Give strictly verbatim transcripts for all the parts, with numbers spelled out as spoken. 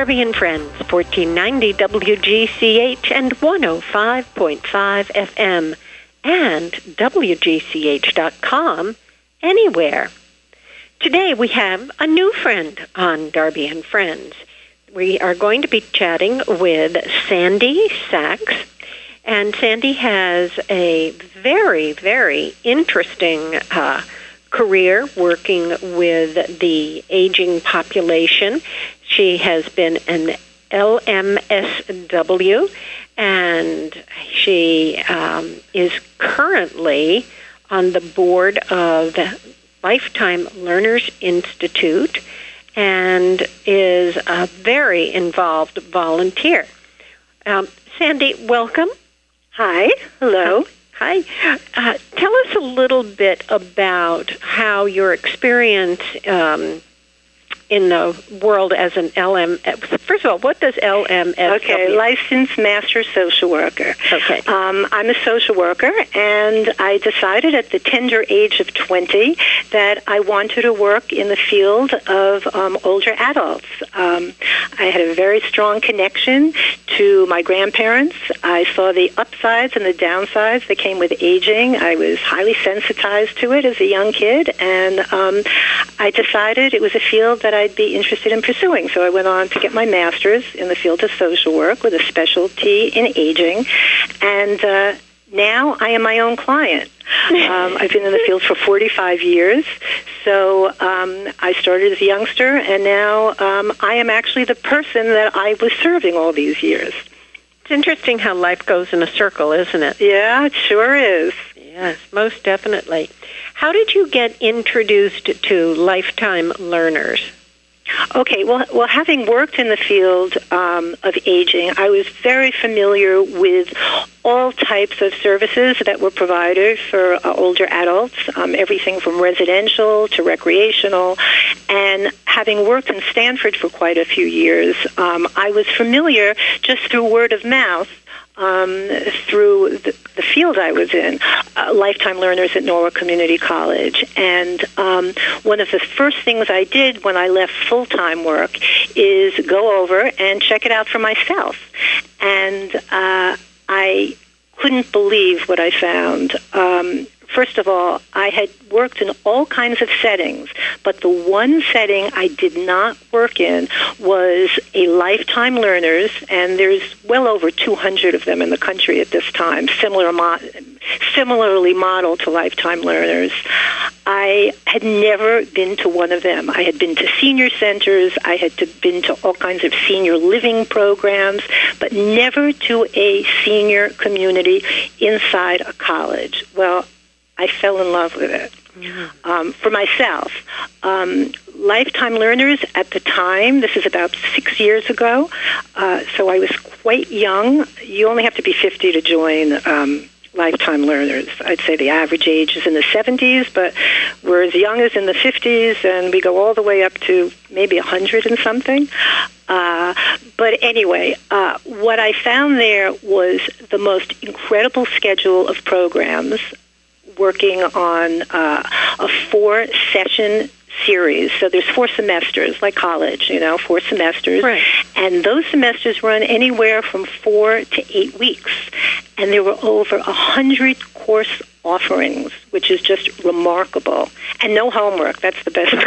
Darby and Friends, fourteen ninety W G C H and one oh five point five F M, and W G C H dot com, anywhere. Today we have a new friend on Darby and Friends. We are going to be chatting with Sandy Sachs, and Sandy has a very, very interesting uh, career working with the aging population. She has been an L M S W, and she um, is currently on the board of the Lifetime Learners Institute and is a very involved volunteer. Um, Sandy, welcome. Hi. Hello. Hi. Uh, tell us a little bit about how your experience um, in the world as an L M S. First of all, what does L M S W? Okay, licensed master social worker. Okay. Um, I'm a social worker, and I decided at the tender age of twenty that I wanted to work in the field of um, older adults. Um, I had a very strong connection to my grandparents. I saw the upsides and the downsides that came with aging. I was highly sensitized to it as a young kid, and um, I decided it was a field that I'd be interested in pursuing. So I went on to get my master's in the field of social work with a specialty in aging, and uh, now I am my own client. Um, I've been in the field for forty-five years, so um, I started as a youngster, and now um, I am actually the person that I was serving all these years. It's interesting how life goes in a circle, isn't it? Yeah, it sure is. Yes, most definitely. How did you get introduced to Lifetime Learners? Okay, well, well, having worked in the field um, of aging, I was very familiar with all types of services that were provided for uh, older adults, um, everything from residential to recreational. And having worked in Stanford for quite a few years, um, I was familiar just through word of mouth Um, through the, the field I was in, uh, Lifetime Learners at Norwalk Community College. And um, one of the first things I did when I left full-time work is go over and check it out for myself. And uh, I couldn't believe what I found. Um, First of all, I had worked in all kinds of settings, but the one setting I did not work in was a Lifetime Learners, and there's well over two hundred of them in the country at this time, similar mo- similarly modeled to Lifetime Learners. I had never been to one of them. I had been to senior centers, I had to, been to all kinds of senior living programs, but never to a senior community inside a college. Well, I fell in love with it. Mm-hmm. Um, for myself, um, Lifetime Learners at the time, this is about six years ago, uh, so I was quite young. You only have to be fifty to join um, Lifetime Learners. I'd say the average age is in the seventies, but we're as young as in the fifties, and we go all the way up to maybe one hundred and something. Uh, but anyway, uh, what I found there was the most incredible schedule of programs working on uh, a four-session series. So there's four semesters, like college, you know, four semesters. Right. And those semesters run anywhere from four to eight weeks. And there were over a hundred course offerings, which is just remarkable. And no homework. That's the best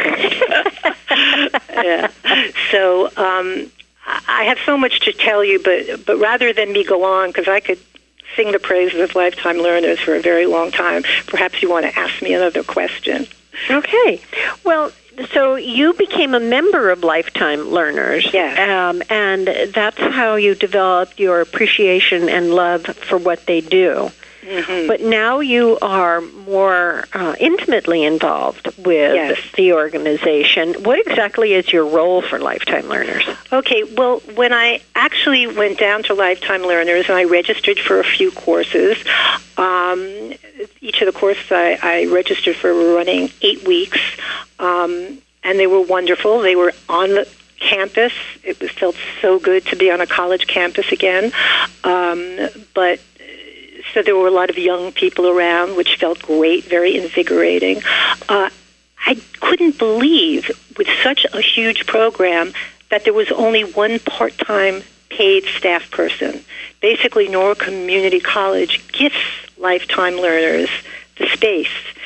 thing. Yeah. So um, I have so much to tell you, but, but rather than me go on, because I could sing the praises of Lifetime Learners for a very long time, perhaps you want to ask me another question. Okay. Well, so you became a member of Lifetime Learners. Yes. Um, and that's how you developed your appreciation and love for what they do. Mm-hmm. But now you are more uh, intimately involved with yes. the organization. What exactly is your role for Lifetime Learners? Okay, well, when I actually went down to Lifetime Learners and I registered for a few courses, um, each of the courses I, I registered for were running eight weeks, um, and they were wonderful. They were on the campus. It was felt so good to be on a college campus again, um, but so there were a lot of young people around, which felt great, very invigorating. Uh, I couldn't believe, with such a huge program, that there was only one part-time paid staff person. Basically, Norwalk Community College gifts lifetime learners the space,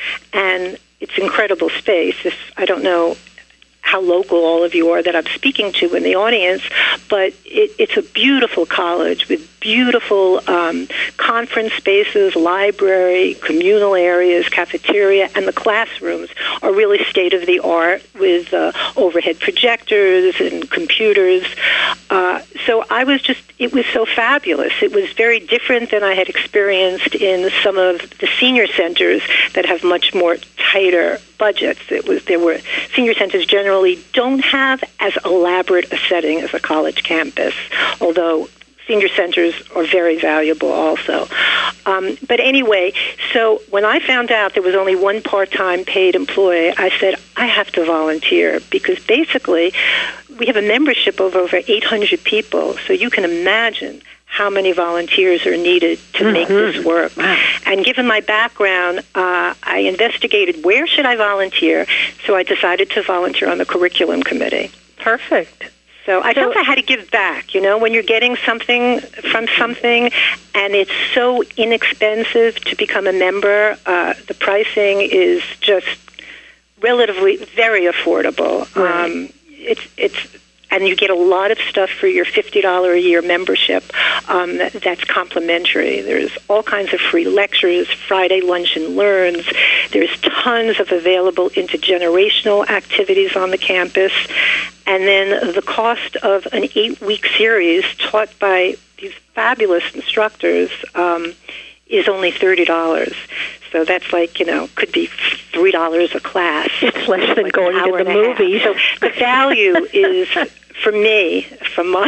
and it's incredible space. If, I don't know how local all of you are that I'm speaking to in the audience, but it, it's a beautiful college with beautiful um, conference spaces, library, communal areas, cafeteria, and the classrooms are really state-of-the-art with uh, overhead projectors and computers. Uh, so I was just, it was so fabulous. It was very different than I had experienced in some of the senior centers that have much more tighter budgets. It was, there were, senior centers generally don't have as elaborate a setting as a college campus, although senior centers are very valuable also. Um, but anyway, so when I found out there was only one part-time paid employee, I said, I have to volunteer, because basically we have a membership of over eight hundred people, so you can imagine how many volunteers are needed to mm-hmm. make this work. Wow. And given my background, uh, I investigated where should I volunteer, so I decided to volunteer on the curriculum committee. Perfect. So I so, felt I had to give back, you know, when you're getting something from something and it's so inexpensive to become a member, uh, the pricing is just relatively very affordable. Right. Um, it's it's and you get a lot of stuff for your fifty dollars a year membership um, that, that's complimentary. There's all kinds of free lectures, Friday Lunch and Learns. There's tons of available intergenerational activities on the campus. And then the cost of an eight-week series taught by these fabulous instructors um, is only thirty dollars. So that's like, you know, could be three dollars a class. It's less than like going to the movies. So the value is, for me, from my,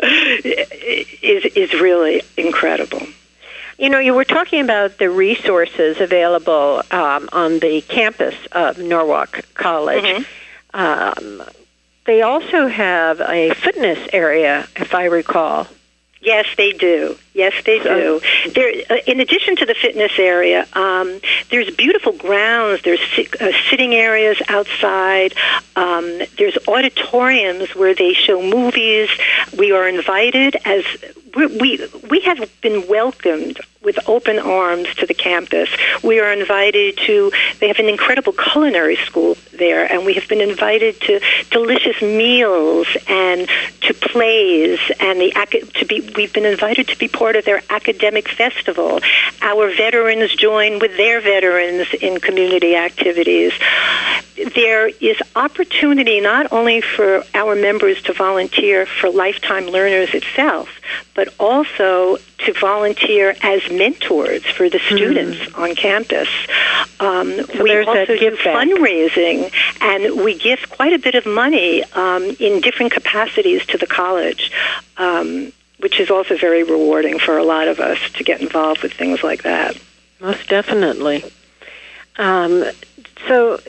is is really incredible. You know, you were talking about the resources available um, on the campus of Norwalk College. Mm-hmm. Um, they also have a fitness area, if I recall. Yes, they do. Yes, they do. There, uh, in addition to the fitness area, um, there's beautiful grounds. There's si- uh, sitting areas outside. Um, there's auditoriums where they show movies. We are invited as we we we have been welcomed with open arms to the campus. We are invited to. They have an incredible culinary school there, and we have been invited to delicious meals and to plays and the to be. We've been invited to be part of their academic festival. Our veterans join with their veterans in community activities. There is opportunity not only for our members to volunteer for Lifetime Learners itself, but also to volunteer as mentors for the students mm. on campus. Um, so we also do back. fundraising, and we give quite a bit of money um, in different capacities to the college, um, which is also very rewarding for a lot of us to get involved with things like that. Most definitely. Um, so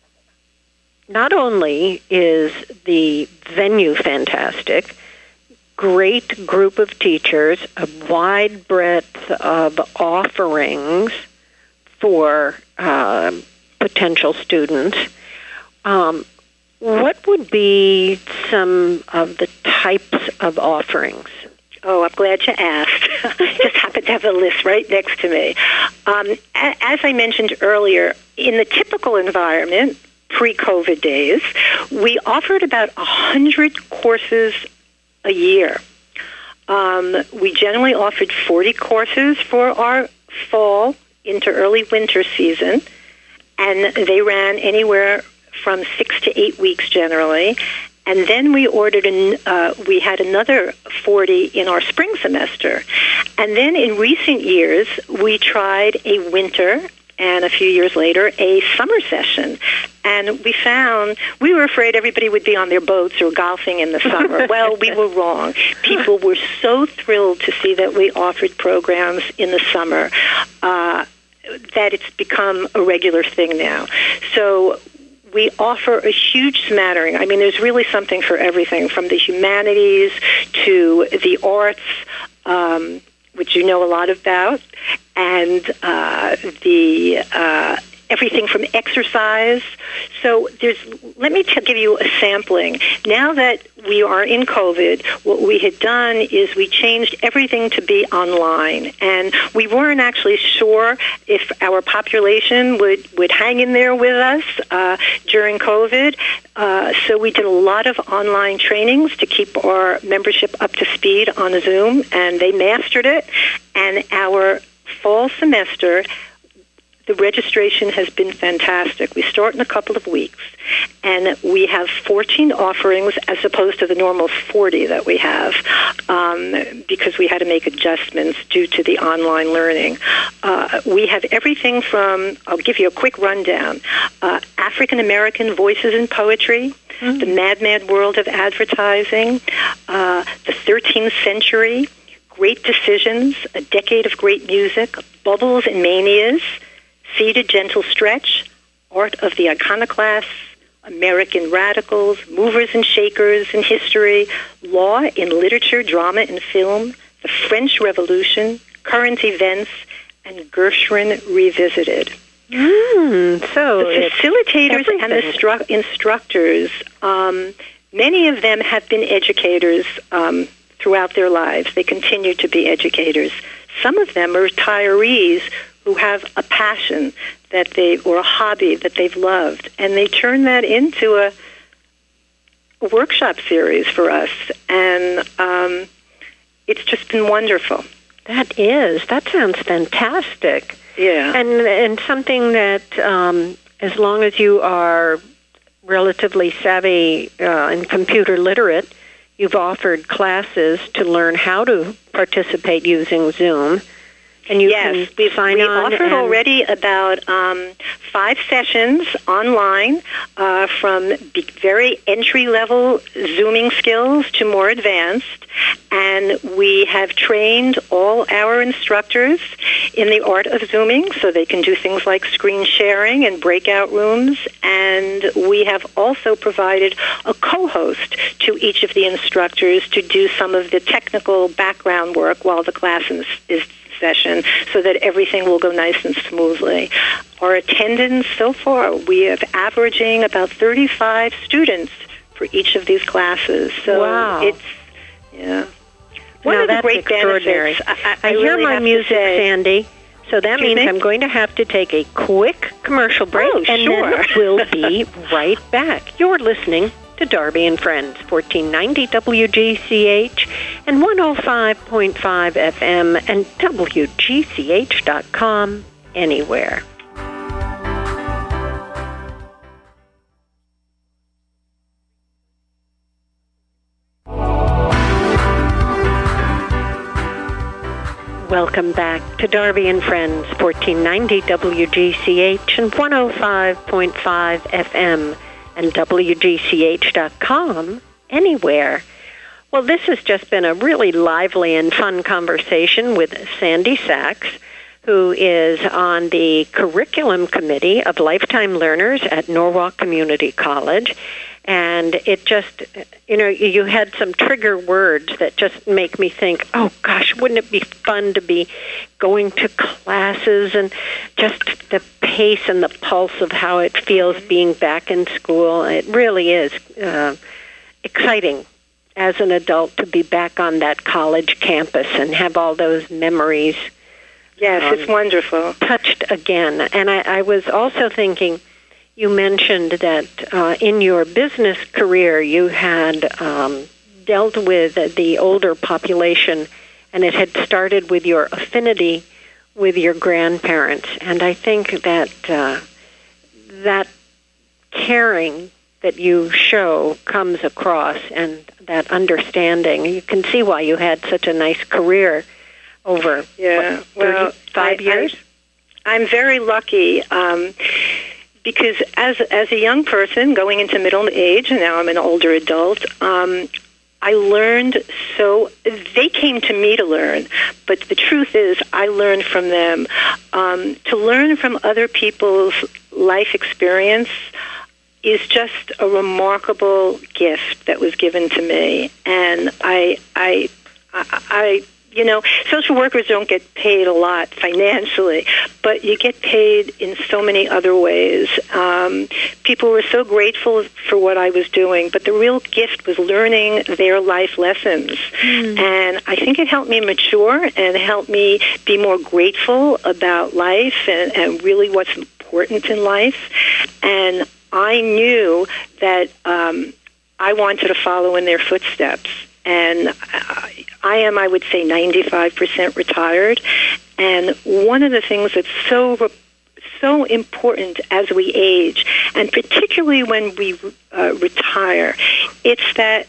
not only is the venue fantastic, great group of teachers, a wide breadth of offerings for uh, potential students. Um, what would be some of the types of offerings? Oh, I'm glad you asked. Just happen to have a list right next to me. Um, as I mentioned earlier, in the typical environment, pre-COVID days, we offered about one hundred courses a year. Um, we generally offered forty courses for our fall into early winter season, and they ran anywhere from six to eight weeks generally. And then we ordered, an, uh, we had another forty in our spring semester. And then in recent years, we tried a winter, and a few years later, a summer session. And we found, we were afraid everybody would be on their boats or golfing in the summer. Well, we were wrong. People were so thrilled to see that we offered programs in the summer uh, that it's become a regular thing now. So we offer a huge smattering. I mean, there's really something for everything, from the humanities to the arts, um, which you know a lot about, and uh, the uh, everything from exercise. So there's, let me t- give you a sampling. Now that we are in COVID, what we had done is we changed everything to be online. And we weren't actually sure if our population would, would hang in there with us uh, during COVID. Uh, so we did a lot of online trainings to keep our membership up to speed on Zoom, and they mastered it. And our fall semester, the registration has been fantastic. We start in a couple of weeks, and we have fourteen offerings as opposed to the normal forty that we have um, because we had to make adjustments due to the online learning. Uh, we have everything from, I'll give you a quick rundown, uh, African American voices in poetry, mm-hmm. the Mad Mad World of Advertising, uh, the thirteenth century, Great Decisions, A Decade of Great Music, Bubbles and Manias, Seed a Gentle Stretch, Art of the Iconoclasts, American Radicals, Movers and Shakers in History, Law in Literature, Drama and Film, the French Revolution, Current Events, and Gershwin Revisited. Mm, so the facilitators and the stru- instructors, um, many of them have been educators um, throughout their lives. They continue to be educators. Some of them are retirees who have a passion that they, or a hobby that they've loved, and they turn that into a, a workshop series for us, and um, it's just been wonderful. That is. That sounds fantastic. Yeah. And and something that, um, as long as you are relatively savvy uh, and computer literate, you've offered classes to learn how to participate using Zoom. And you yes, can we've, sign we've on offered and already about um, five sessions online uh, from be- very entry-level Zooming skills to more advanced. And we have trained all our instructors in the art of Zooming so they can do things like screen sharing and breakout rooms. And we have also provided a co-host to each of the instructors to do some of the technical background work while the class is, is session so that everything will go nice and smoothly. Our attendance so far, we have averaging about thirty-five students for each of these classes. So wow. it's, yeah. One now of the that's great extraordinary. benefits, I, I, I I hear really my have music, to say, Sandy. So that Excuse means me? I'm going to have to take a quick commercial break, oh, and sure. then we'll be right back. You're listening to Darby and Friends, fourteen ninety W G C H and one oh five point five F M and W G C H dot com anywhere. Welcome back to Darby and Friends, fourteen ninety W G C H and one oh five point five F M and W G C H dot com anywhere. Well, this has just been a really lively and fun conversation with Sandy Sachs, who is on the curriculum committee of lifetime learners at Norwalk Community College. And it just, you know, you had some trigger words that just make me think, oh, gosh, wouldn't it be fun to be going to classes and just the pace and the pulse of how it feels being back in school. It really is uh, exciting as an adult to be back on that college campus and have all those memories. Yes, um, it's wonderful. Touched again. And I, I was also thinking, you mentioned that uh, in your business career you had um, dealt with the older population, and it had started with your affinity with your grandparents. And I think that uh, that caring that you show comes across, and that understanding. You can see why you had such a nice career over yeah, what, well, thirty-five I, years? I, I'm very lucky. Um, Because as as a young person going into middle age, and now I'm an older adult, um, I learned so, they came to me to learn, but the truth is I learned from them. Um, to learn from other people's life experience is just a remarkable gift that was given to me, and I I I you know, social workers don't get paid a lot financially, but you get paid in so many other ways. Um, people were so grateful for what I was doing, but the real gift was learning their life lessons. Mm. And I think it helped me mature and helped me be more grateful about life and, and really what's important in life. And I knew that um, I wanted to follow in their footsteps. And I am, I would say, ninety-five percent retired. And one of the things that's so so important as we age, and particularly when we uh, retire, it's that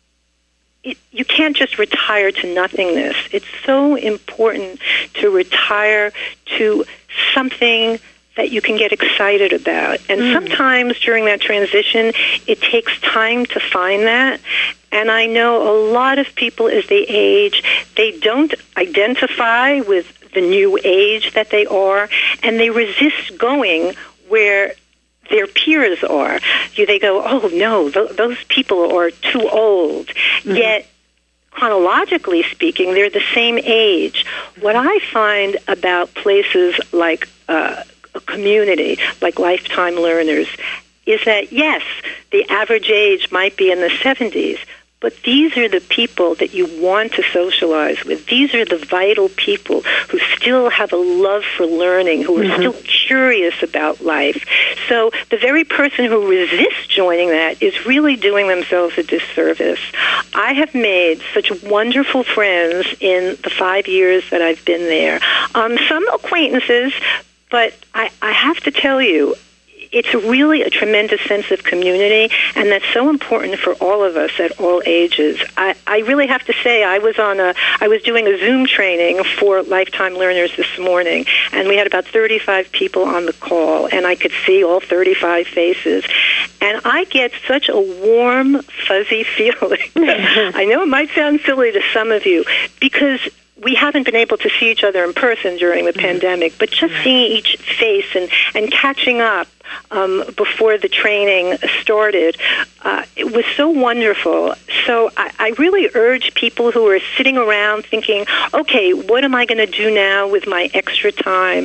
it, you can't just retire to nothingness. It's so important to retire to something that you can get excited about. And mm. sometimes during that transition, it takes time to find that. And I know a lot of people as they age, they don't identify with the new age that they are, and they resist going where their peers are. They go, oh, no, th- those people are too old. Mm-hmm. Yet, chronologically speaking, they're the same age. What I find about places like uh, a community, like Lifetime Learners, is that, yes, the average age might be in the seventies, but these are the people that you want to socialize with. These are the vital people who still have a love for learning, who are mm-hmm. still curious about life. So the very person who resists joining that is really doing themselves a disservice. I have made such wonderful friends in the five years that I've been there. Um, some acquaintances, but I, I have to tell you, it's really a tremendous sense of community, and that's so important for all of us at all ages. I, I really have to say, I was on a, I was doing a Zoom training for Lifetime Learners this morning, and we had about thirty-five people on the call, and I could see all thirty-five faces, and I get such a warm, fuzzy feeling. I know it might sound silly to some of you, because we haven't been able to see each other in person during the mm-hmm. pandemic, but just seeing each face and, and catching up um, before the training started, uh, it was so wonderful. So I, I really urge people who are sitting around thinking, okay, what am I going to do now with my extra time?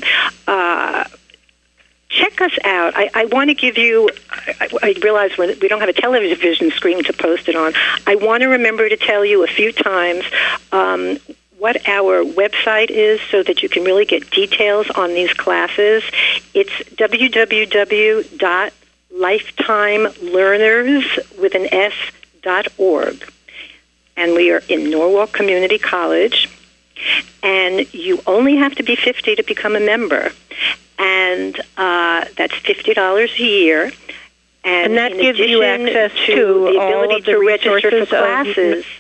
Uh, check us out. I, I want to give you, I, I realize we don't have a television screen to post it on. I want to remember to tell you a few times um, what our website is so that you can really get details on these classes. It's w w w dot lifetime learners with an S dot org. And we are in Norwalk Community College. And you only have to be fifty to become a member. And uh, that's fifty dollars a year. And, and that gives you access to, to the all ability of the to register for classes. Of...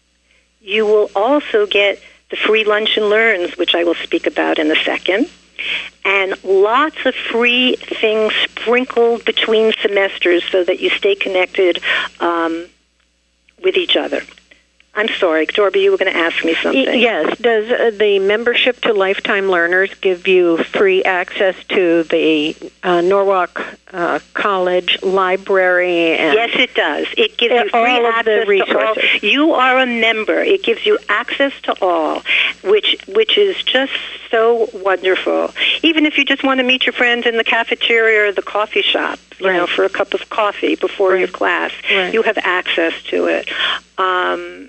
You will also get the free lunch and learns, which I will speak about in a second, and lots of free things sprinkled between semesters so that you stay connected um, with each other. I'm sorry, Dorby, you were going to ask me something. Yes. Does uh, the membership to Lifetime Learners give you free access to the uh, Norwalk uh, College library? And yes, it does. It gives you free all access of the resources. to all. You are a member. It gives you access to all, which which is just so wonderful. Even if you just want to meet your friends in the cafeteria or the coffee shop, you right. know, for a cup of coffee before right. your class, right. you have access to it. Um,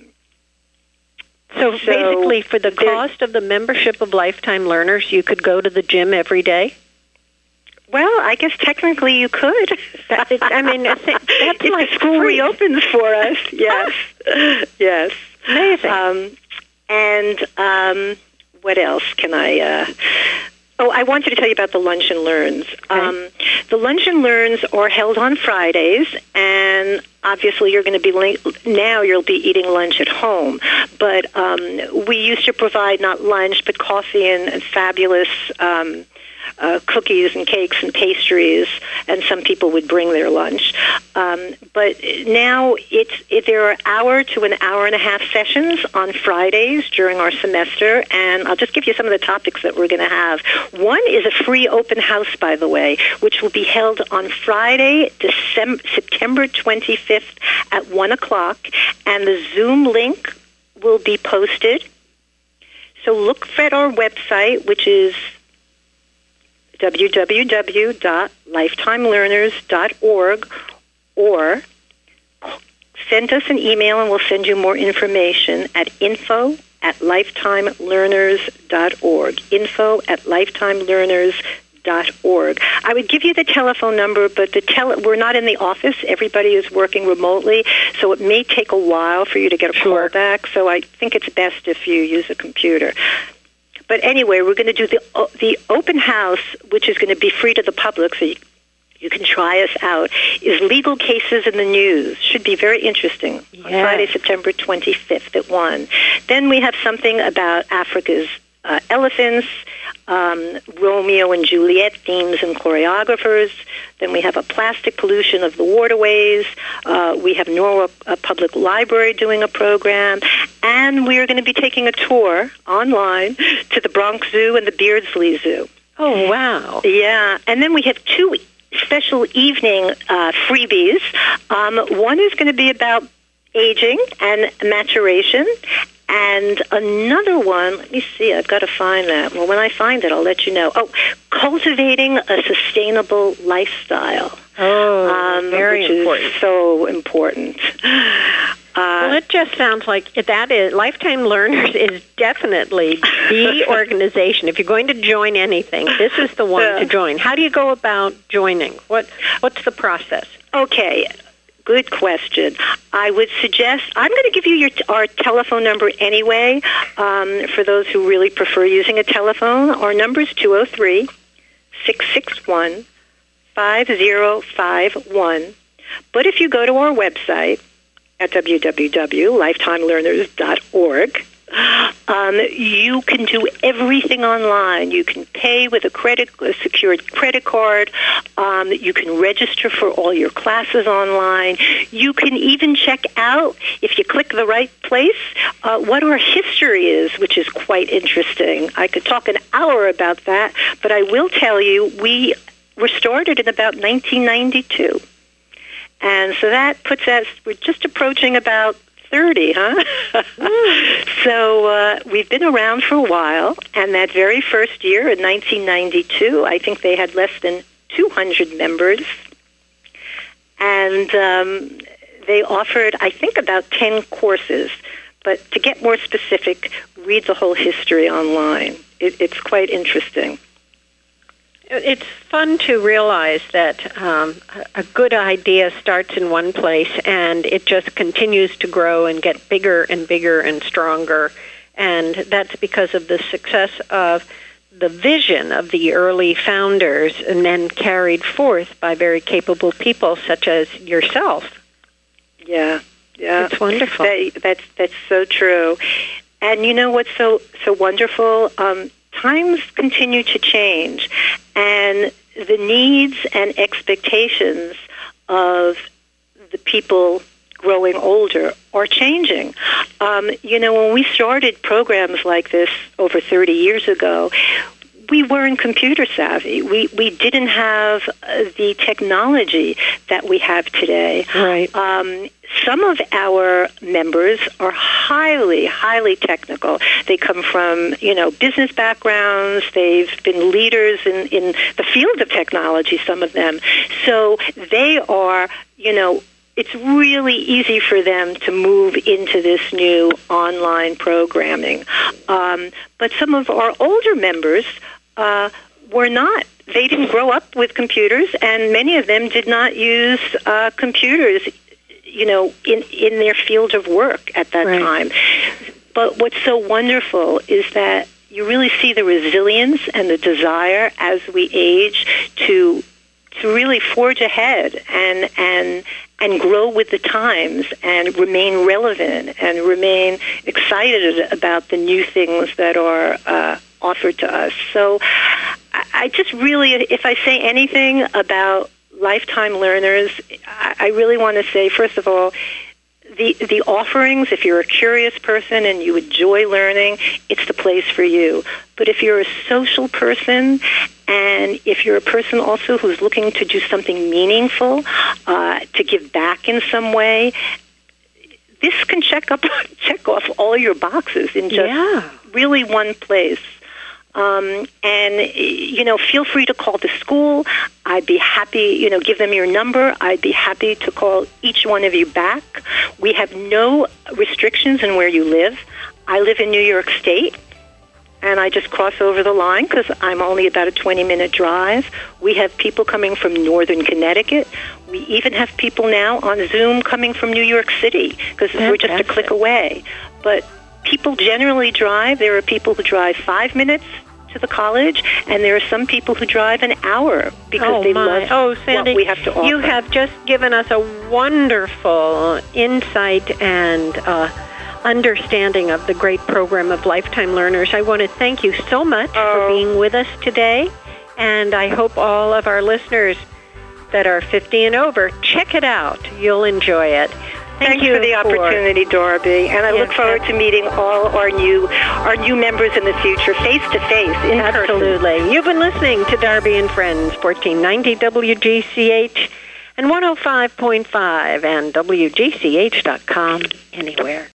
So, so basically, for the cost of the membership of Lifetime Learners, you could go to the gym every day? Well, I guess technically you could. That is, I mean, that's if like the school free. reopens for us, yes. yes. Amazing. Um, and um, what else can I... Uh, oh, I wanted to tell you about the Lunch and Learns. Okay. Um, the Lunch and Learns are held on Fridays, and obviously you're going to be late. Now you'll be eating lunch at home. But um, we used to provide not lunch, but coffee and, and fabulous um, uh, cookies and cakes and pastries, and some people would bring their lunch. Um, but now it's it, there are hour to an hour and a half sessions on Fridays during our semester, and I'll just give you some of the topics that we're going to have. One is a free open house, by the way, which will be held on Friday, December, September twenty-fifth at one o'clock, and the Zoom link will be posted So look at our website, which is w w w dot lifetime learners dot org, or send us an email and we'll send you more information at info at lifetime learners dot org. Info at lifetime learners dot org. I would give you the telephone number, but the tele- we're not in the office. Everybody is working remotely, so it may take a while for you to get a Sure. call back. So I think it's best if you use a computer. But anyway, we're going to do the uh, the open house, which is going to be free to the public, so you, you can try us out, is Legal Cases in the News. Should be very interesting. Yes. On Friday, September twenty-fifth at one. Then we have something about Africa's uh, elephants, um, Romeo and Juliet themes and choreographers. Then we have a plastic pollution of the waterways. Uh, we have Norwalk uh, Public Library doing a program. And we are going to be taking a tour online to the Bronx Zoo and the Beardsley Zoo. Oh, wow. Yeah. And then we have two special evening uh, freebies. Um, one is going to be about aging and maturation. And another one, let me see, I've got to find that. Well, when I find it, I'll let you know. Oh, cultivating a sustainable lifestyle. Oh, um, very which important. Is so important. Uh, Well, it just sounds like that is Lifetime Learners is definitely the organization. If you're going to join anything, this is the one Yeah. to join. How do you go about joining? What What's the process? Okay. Good question. I would suggest, I'm going to give you your, our telephone number anyway, um, for those who really prefer using a telephone. Our number is two oh three, six six one, five oh five one. But if you go to our website at w w w dot lifetime learners dot org, Um, you can do everything online. You can pay with a credit, a secured credit card. Um, you can register for all your classes online. You can even check out, if you click the right place, uh, what our history is, which is quite interesting. I could talk an hour about that, but I will tell you, we were started in about nineteen ninety-two. And so that puts us, we're just approaching about thirty, huh? So uh, we've been around for a while, and that very first year in nineteen ninety-two, I think they had less than two hundred members, and um, they offered, I think, about ten courses. But to get more specific, read the whole history online. It, it's quite interesting. It's fun to realize that um, a good idea starts in one place and it just continues to grow and get bigger and bigger and stronger. And that's because of the success of the vision of the early founders and then carried forth by very capable people such as yourself. Yeah, yeah. It's wonderful. That, that's, that's so true. And you know what's so, so wonderful? Um, times continue to change, and the needs and expectations of the people growing older are changing. Um, you know, when we started programs like this over thirty years ago, we weren't computer savvy. We we didn't have uh, the technology that we have today. Right. Um, some of our members are highly, highly technical. They come from, you know, business backgrounds. They've been leaders in, in the field of technology, some of them. So they are, you know, it's really easy for them to move into this new online programming. Um, but some of our older members uh, were not. They didn't grow up with computers, and many of them did not use uh, computers, you know, in, in their field of work at that right. time. But what's so wonderful is that you really see the resilience and the desire as we age to to really forge ahead and and and grow with the times and remain relevant and remain excited about the new things that are uh, offered to us. So I, I just really, if I say anything about Lifetime Learners, I, I really want to say, first of all, the the offerings, if you're a curious person and you enjoy learning, it's the place for you. But if you're a social person, and if you're a person also who's looking to do something meaningful, uh, to give back in some way, this can check up, check off all your boxes in just yeah. really one place. Um, and, you know, feel free to call the school. I'd be happy, you know, give them your number. I'd be happy to call each one of you back. We have no restrictions in where you live. I live in New York State, and I just cross over the line because I'm only about a twenty-minute drive. We have people coming from northern Connecticut. We even have people now on Zoom coming from New York City because we're just a click away. But people generally drive. There are people who drive five minutes to the college, and there are some people who drive an hour because oh they my. love oh, Sandy, what we have to offer. You have just given us a wonderful insight and uh, understanding of the great program of Lifetime Learners. I want to thank you so much oh. for being with us today, and I hope all of our listeners that are fifty and over, check it out. You'll enjoy it. Thank Thanks you for the opportunity, Dorothy, and I yes, look forward to meeting all our new our new members in the future, face to face, in Absolutely. person. You've been listening to Darby and Friends, fourteen ninety W G C H and one oh five point five and W G C H dot com anywhere.